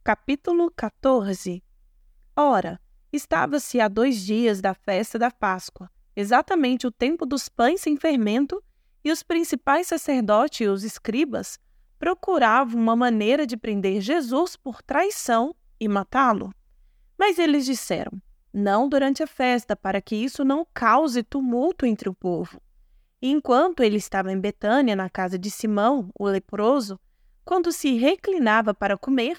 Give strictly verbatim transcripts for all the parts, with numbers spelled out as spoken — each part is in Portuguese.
Capítulo quatorze. Ora, estava-se a dois dias da festa da Páscoa, exatamente o tempo dos pães sem fermento, e os principais sacerdotes e os escribas procuravam uma maneira de prender Jesus por traição e matá-lo. Mas eles disseram, não durante a festa, para que isso não cause tumulto entre o povo. E enquanto ele estava em Betânia, na casa de Simão, o leproso, quando se reclinava para comer,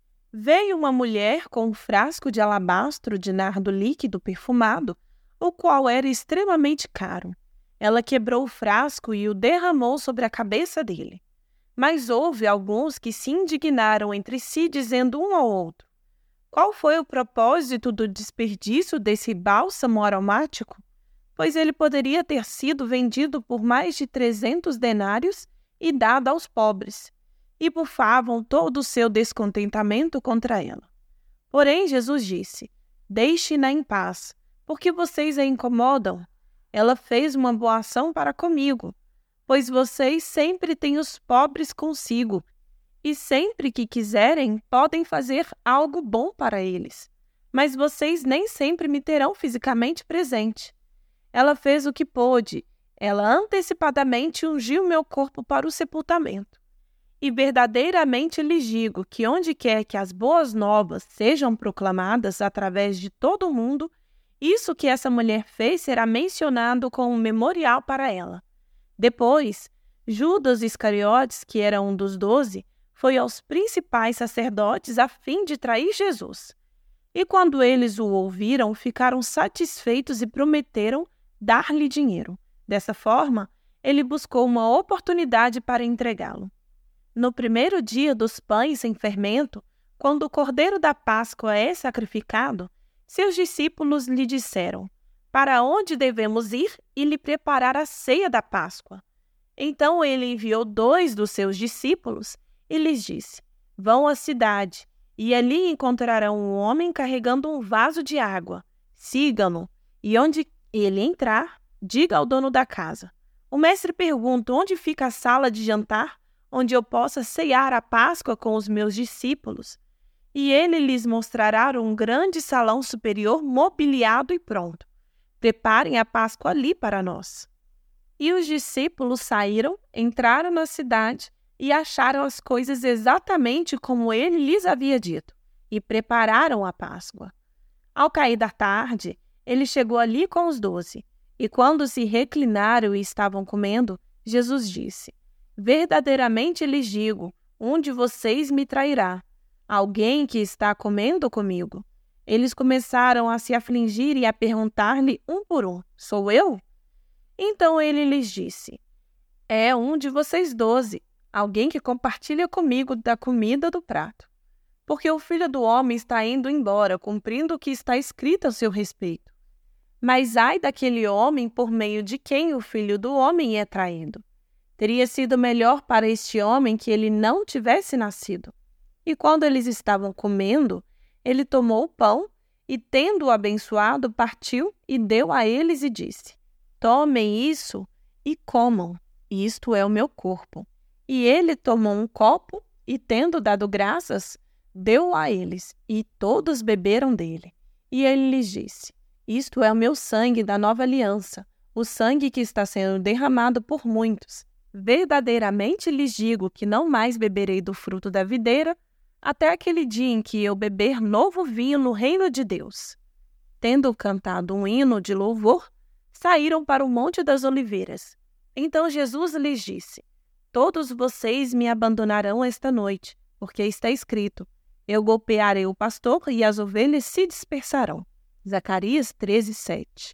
veio uma mulher com um frasco de alabastro de nardo líquido perfumado, o qual era extremamente caro. Ela quebrou o frasco e o derramou sobre a cabeça dele. Mas houve alguns que se indignaram entre si, dizendo um ao outro, qual foi o propósito do desperdício desse bálsamo aromático? Pois ele poderia ter sido vendido por mais de trezentos denários e dado aos pobres. E bufavam todo o seu descontentamento contra ela. Porém, Jesus disse, deixe-na em paz, porque vocês a incomodam. Ela fez uma boa ação para comigo, pois vocês sempre têm os pobres consigo, e sempre que quiserem, podem fazer algo bom para eles. Mas vocês nem sempre me terão fisicamente presente. Ela fez o que pôde, ela antecipadamente ungiu meu corpo para o sepultamento. E verdadeiramente lhes digo que onde quer que as boas novas sejam proclamadas através de todo o mundo, isso que essa mulher fez será mencionado como um memorial para ela. Depois, Judas Iscariotes, que era um dos doze, foi aos principais sacerdotes a fim de trair Jesus. E quando eles o ouviram, ficaram satisfeitos e prometeram dar-lhe dinheiro. Dessa forma, ele buscou uma oportunidade para entregá-lo. No primeiro dia dos pães sem fermento, quando o cordeiro da Páscoa é sacrificado, seus discípulos lhe disseram, para onde devemos ir e lhe preparar a ceia da Páscoa? Então ele enviou dois dos seus discípulos e lhes disse, vão à cidade, e ali encontrarão um homem carregando um vaso de água. Sigam-no, e onde ele entrar, diga ao dono da casa. O mestre pergunta, onde fica a sala de jantar, onde eu possa ceiar a Páscoa com os meus discípulos, e ele lhes mostrará um grande salão superior mobiliado e pronto. Preparem a Páscoa ali para nós. E os discípulos saíram, entraram na cidade e acharam as coisas exatamente como ele lhes havia dito, e prepararam a Páscoa. Ao cair da tarde, ele chegou ali com os doze, e quando se reclinaram e estavam comendo, Jesus disse, verdadeiramente lhes digo, um de vocês me trairá, alguém que está comendo comigo. Eles começaram a se afligir e a perguntar-lhe um por um, sou eu? Então ele lhes disse, é um de vocês doze, alguém que compartilha comigo da comida do prato. Porque o Filho do Homem está indo embora, cumprindo o que está escrito a seu respeito. Mas ai daquele homem por meio de quem o Filho do Homem é traído. Teria sido melhor para este homem que ele não tivesse nascido. E quando eles estavam comendo, ele tomou o pão e, tendo-o abençoado, partiu e deu a eles e disse, tomem isso e comam, isto é o meu corpo. E ele tomou um copo e, tendo dado graças, deu-o a eles, e todos beberam dele. E ele lhes disse, isto é o meu sangue da nova aliança, o sangue que está sendo derramado por muitos. Verdadeiramente lhes digo que não mais beberei do fruto da videira, até aquele dia em que eu beber novo vinho no reino de Deus. Tendo cantado um hino de louvor, saíram para o Monte das Oliveiras. Então Jesus lhes disse, todos vocês me abandonarão esta noite, porque está escrito, eu golpearei o pastor e as ovelhas se dispersarão. Zacarias treze, sete.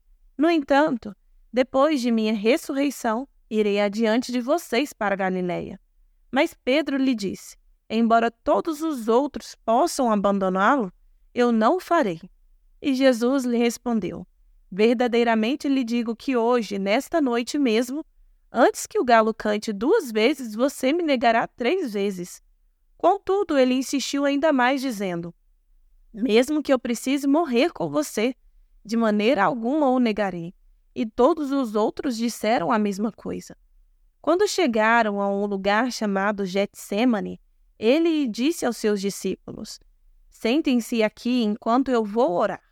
No entanto, depois de minha ressurreição, irei adiante de vocês para Galiléia. Mas Pedro lhe disse, embora todos os outros possam abandoná-lo, eu não o farei. E Jesus lhe respondeu, verdadeiramente lhe digo que hoje, nesta noite mesmo, antes que o galo cante duas vezes, você me negará três vezes. Contudo, ele insistiu ainda mais, dizendo, mesmo que eu precise morrer com você, de maneira alguma o negarei. E todos os outros disseram a mesma coisa. Quando chegaram a um lugar chamado Getsêmani, ele disse aos seus discípulos: sentem-se aqui enquanto eu vou orar.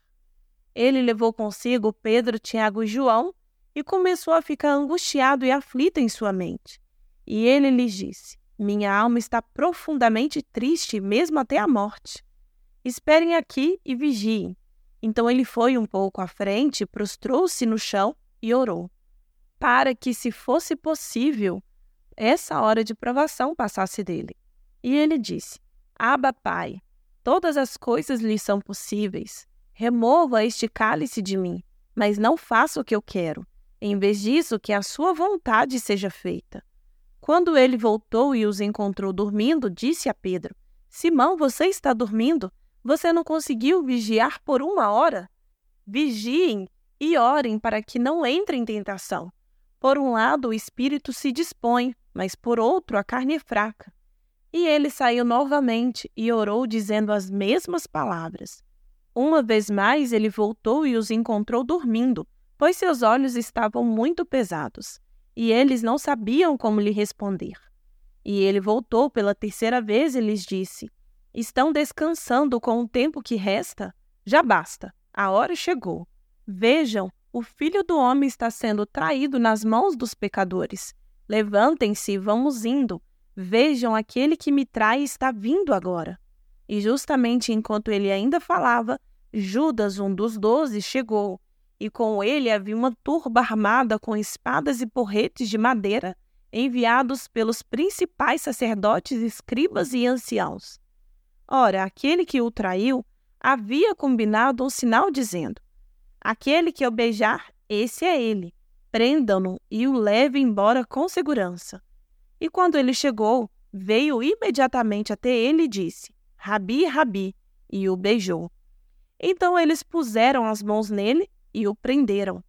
Ele levou consigo Pedro, Tiago e João e começou a ficar angustiado e aflito em sua mente. E ele lhes disse: minha alma está profundamente triste, mesmo até a morte. Esperem aqui e vigiem. Então ele foi um pouco à frente, prostrou-se no chão e orou, para que, se fosse possível, essa hora de provação passasse dele. E ele disse: Abba, Pai, todas as coisas lhe são possíveis. Remova este cálice de mim, mas não faça o que eu quero. Em vez disso, que a sua vontade seja feita. Quando ele voltou e os encontrou dormindo, disse a Pedro: Simão, você está dormindo? Você não conseguiu vigiar por uma hora? Vigiem e orem para que não entrem em tentação. Por um lado, o espírito se dispõe, mas por outro, a carne é fraca. E ele saiu novamente e orou, dizendo as mesmas palavras. Uma vez mais, ele voltou e os encontrou dormindo, pois seus olhos estavam muito pesados, e eles não sabiam como lhe responder. E ele voltou pela terceira vez e lhes disse: Estão descansando com o tempo que resta? Já basta, a hora chegou. Vejam, o Filho do Homem está sendo traído nas mãos dos pecadores. Levantem-se e vamos indo. Vejam, aquele que me trai está vindo agora. E justamente enquanto ele ainda falava, Judas, um dos doze, chegou, e com ele havia uma turba armada com espadas e porretes de madeira, enviados pelos principais sacerdotes, escribas e anciãos. Ora, aquele que o traiu havia combinado um sinal dizendo: aquele que eu beijar, esse é ele. Prendam-no e o levem embora com segurança. E quando ele chegou, veio imediatamente até ele e disse: Rabi, Rabi, e o beijou. Então eles puseram as mãos nele e o prenderam.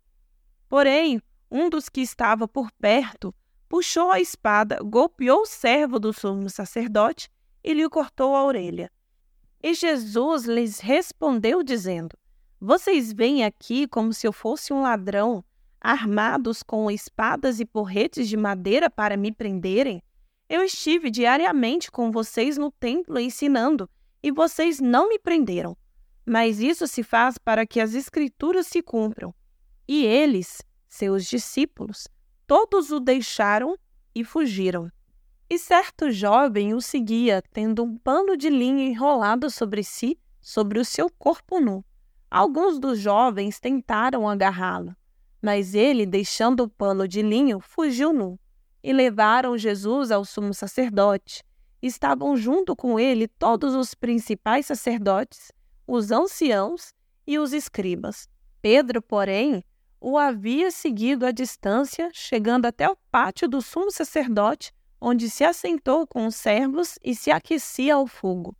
Porém, um dos que estava por perto puxou a espada, golpeou o servo do sumo sacerdote e lhe cortou a orelha. E Jesus lhes respondeu dizendo: Vocês vêm aqui como se eu fosse um ladrão, armados com espadas e porretes de madeira para me prenderem? Eu estive diariamente com vocês no templo ensinando, e vocês não me prenderam. Mas isso se faz para que as Escrituras se cumpram. E eles, seus discípulos, todos o deixaram e fugiram. E certo jovem o seguia, tendo um pano de linho enrolado sobre si, sobre o seu corpo nu. Alguns dos jovens tentaram agarrá-lo, mas ele, deixando o pano de linho, fugiu nu. E levaram Jesus ao sumo sacerdote. Estavam junto com ele todos os principais sacerdotes, os anciãos e os escribas. Pedro, porém, o havia seguido à distância, chegando até o pátio do sumo sacerdote, onde se assentou com os servos e se aquecia ao fogo.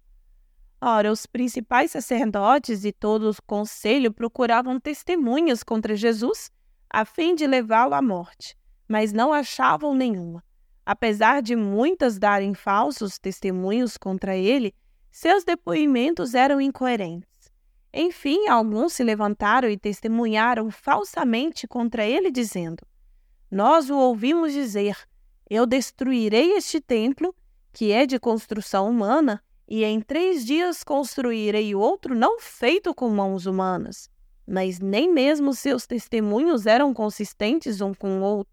Ora, os principais sacerdotes e todo o conselho procuravam testemunhas contra Jesus, a fim de levá-lo à morte, mas não achavam nenhuma. Apesar de muitas darem falsos testemunhos contra ele, seus depoimentos eram incoerentes. Enfim, alguns se levantaram e testemunharam falsamente contra ele, dizendo: Nós o ouvimos dizer: Eu destruirei este templo, que é de construção humana, e em três dias construirei outro não feito com mãos humanas. Mas nem mesmo seus testemunhos eram consistentes um com o outro.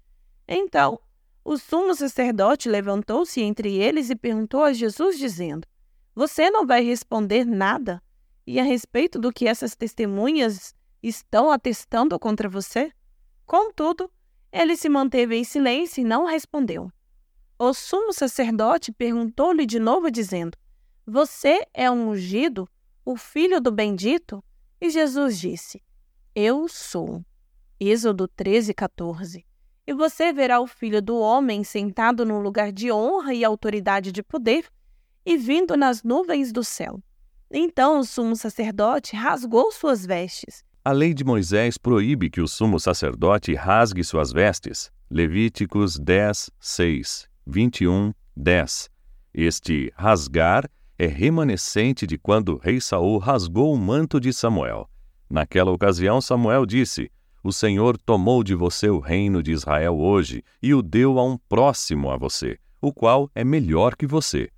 Então, o sumo sacerdote levantou-se entre eles e perguntou a Jesus, dizendo: Você não vai responder nada? E a respeito do que essas testemunhas estão atestando contra você? Contudo, ele se manteve em silêncio e não respondeu. O sumo sacerdote perguntou-lhe de novo, dizendo: Você é um ungido, o filho do bendito? E Jesus disse: Eu sou. Êxodo treze, quatorze. E você verá o Filho do Homem sentado num lugar de honra e autoridade de poder, e vindo nas nuvens do céu. Então o sumo sacerdote rasgou suas vestes. A lei de Moisés proíbe que o sumo sacerdote rasgue suas vestes. Levíticos dez, seis, vinte e um, dez. Este rasgar é remanescente de quando o rei Saul rasgou o manto de Samuel. Naquela ocasião, Samuel disse: O Senhor tomou de você o reino de Israel hoje e o deu a um próximo a você, o qual é melhor que você.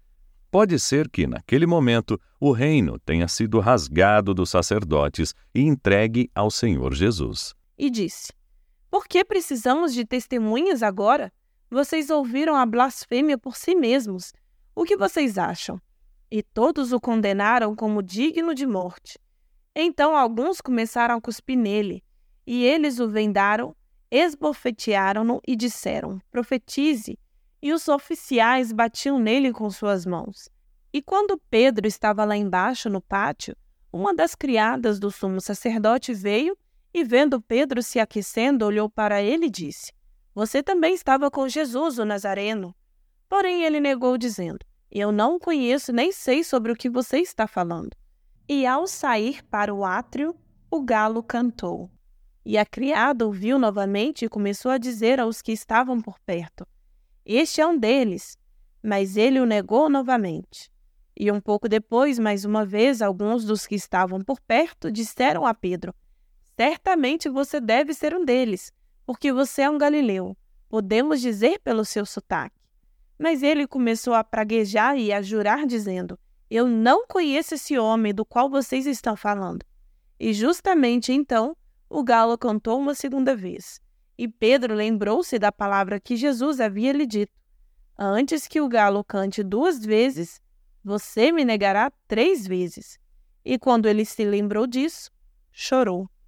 Pode ser que, naquele momento, o reino tenha sido rasgado dos sacerdotes e entregue ao Senhor Jesus. E disse: Por que precisamos de testemunhas agora? Vocês ouviram a blasfêmia por si mesmos. O que vocês acham? E todos o condenaram como digno de morte. Então alguns começaram a cuspir nele, e eles o vendaram, esbofetearam-no e disseram: Profetize. E os oficiais batiam nele com suas mãos. E quando Pedro estava lá embaixo no pátio, uma das criadas do sumo sacerdote veio e, vendo Pedro se aquecendo, olhou para ele e disse: Você também estava com Jesus, o Nazareno. Porém ele negou, dizendo: Eu não o conheço nem sei sobre o que você está falando. E ao sair para o átrio, o galo cantou. E a criada o viu novamente e começou a dizer aos que estavam por perto: Este é um deles. Mas ele o negou novamente. E um pouco depois, mais uma vez, alguns dos que estavam por perto disseram a Pedro: Certamente você deve ser um deles, porque você é um galileu. Podemos dizer pelo seu sotaque. Mas ele começou a praguejar e a jurar, dizendo: Eu não conheço esse homem do qual vocês estão falando. E justamente então o galo cantou uma segunda vez. E Pedro lembrou-se da palavra que Jesus havia lhe dito: Antes que o galo cante duas vezes, você me negará três vezes. E quando ele se lembrou disso, chorou.